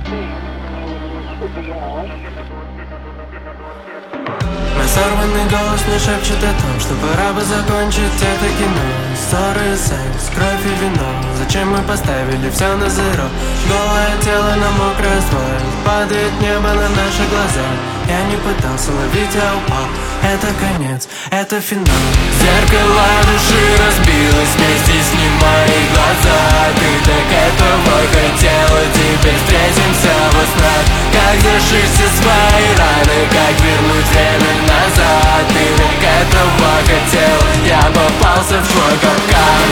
Мой сорванный голос мне шепчет о том, что пора бы закончить это кино. Ссоры, секс, кровь и вино. Зачем мы поставили все на зеро? Голое тело на мокрый асфальт, падает небо на наши глаза. Я не пытался ловить, я упал. Это конец, это финал. Зеркало души разбилось, вместе снимай глаза. Ты так этого хотела, теперь встретимся во снах. Как зашить все свои раны, как вернуть время назад. Ты так этого хотел, я попался в твой капкан.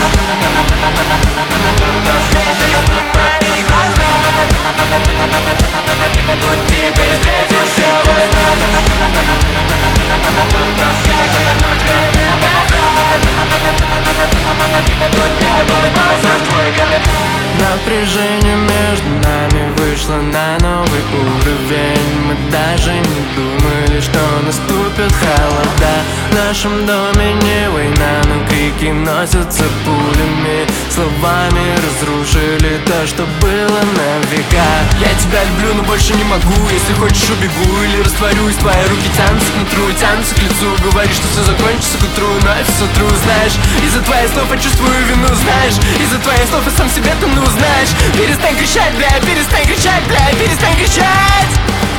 Теперь встретимся во снах. Напряжение между нами вышло на новый уровень. Мы даже не думали, что наступят холода. В нашем доме не война, но крики носятся пулями. Словами разрушили то, что было на века. Я тебя люблю, но больше не могу. Если хочешь, убегу или растворюсь. Твои руки тянутся к нутру, тянутся к лицу. Говоришь, что все закончится к утру, но я все сотру, знаешь. Из-за твоих слов я чувствую вину, знаешь. Из-за твоих слов я сам себе тону, знаешь. Перестань кричать, бля, перестань кричать, бля, перестань кричать.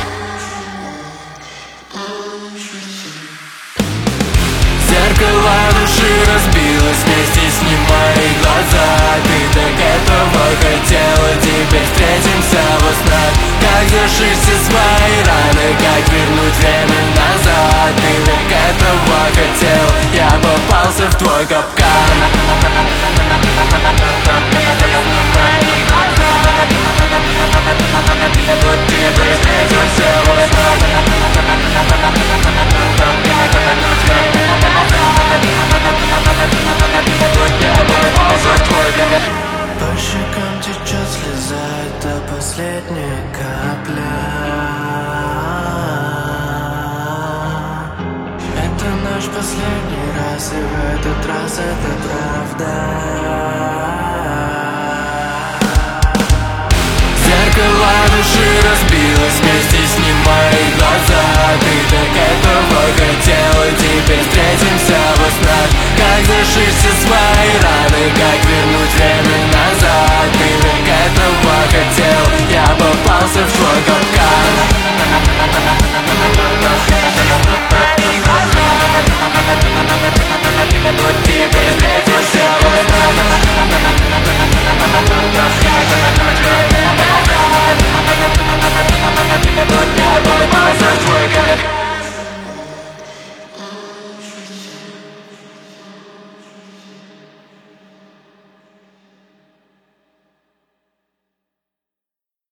Зеркало души разбилось, вместе снимай глаза. Ты так этого хотела, теперь встретимся во снах. Как зашить все свои раны, как вернуть время назад. Ты так этого хотел, я попался в твой капкан. Теперь встретимся во снах. По щекам течет слеза, это последняя капля. Это наш последний раз, и в этот раз это правда. Зеркало души разбилось, вместе снимай глаза. Ты так этого хотела, теперь встретимся во снах. Как зашить все свои раны, как вернуть